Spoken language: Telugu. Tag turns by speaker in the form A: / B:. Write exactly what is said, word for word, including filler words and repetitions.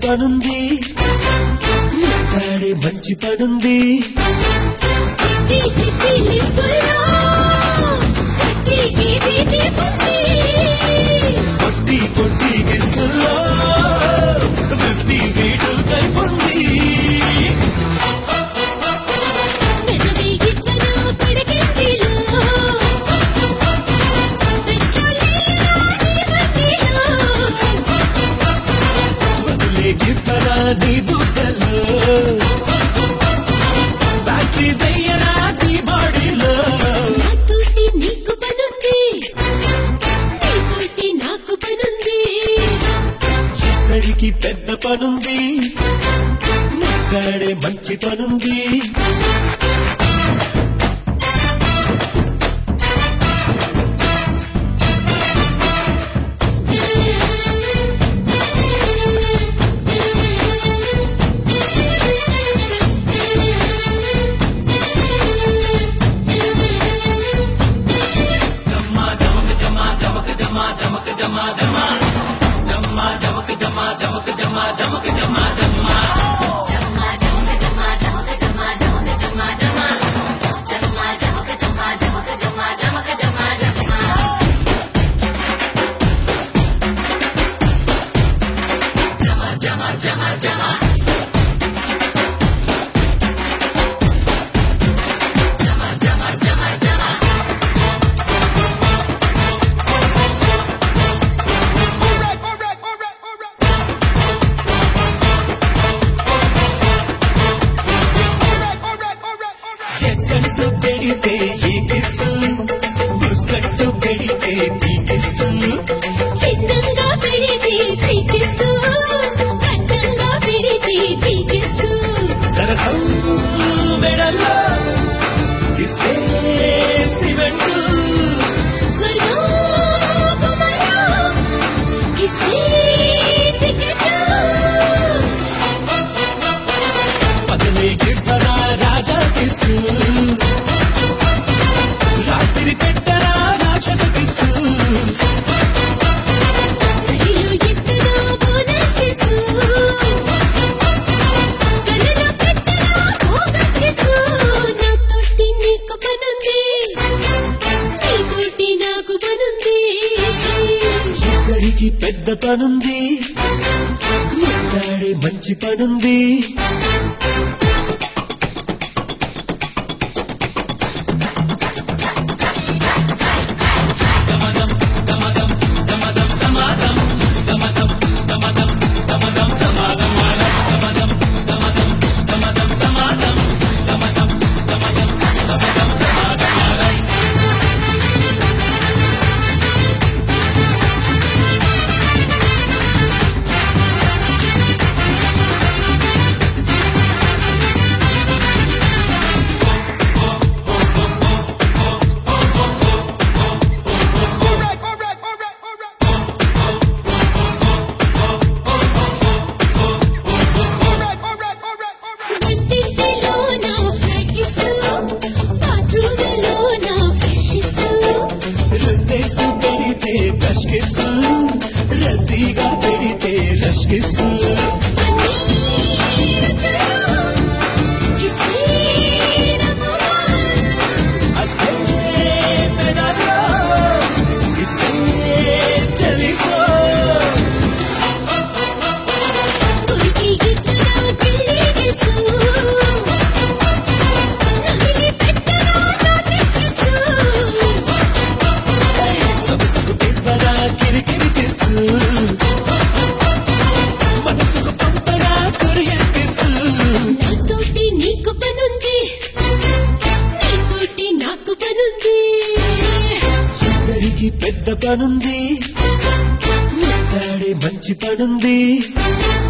A: పనుంది ముద్దాడే మంచి పనుంది కొట్టి కొట్టి గిస్సుల్లో ఫిఫ్టీ ఫీటు కైపుంది నీ బుగ్గలో బ్యాటరీ దయ్యనా నీ బాడీలో
B: నాతోటి నీకు పనుంది నీతోటి నాకు పనుంది
A: ఇద్దరికి పెద్ద పనుంది ముక్కాడే మంచి పనుంది ఎస్సట్టు పెడితే ఈ కిస్సు బుస్సట్టు పెడితే ఈ కిస్సు
B: చిన్నంగా పెడితే సికిసు కట్టంగా పెడితే దికిసు
A: సరసం మెడల్లో కిస్సే సిమెంటు
B: స్వర్గోపమయో కిసే టికెట్
A: పగలే గివ్వరా రాజా కిస్సు రాత్రి పెట్టరా రాక్షస కిస్సు
B: సరిలో ఎక్కడా బోనస్ కిసు కలలో పెట్టరా బోగస్ కిసు నాతోటి నీకు పనుంది నీతోటి నాకు పనుంది
A: ఇద్దరికి పెద్ద పనుంది ముద్దాడే మంచి పనుంది రద్దీగా పెడితే రష్ కిస్సు అదే పెదాల్లో కిస్సే టెలిఫోన్ సొగసుకు పివ్వరా కిరికిరి కిస్సు మనసుకు పంపరా కొరియన్ కిస్సు
B: నాతోటి నీకు పనుంది నీతోటి నాకు పనుంది
A: ఇద్దరికి పెద్ద పనుంది ముద్దాడే మంచి పనుంది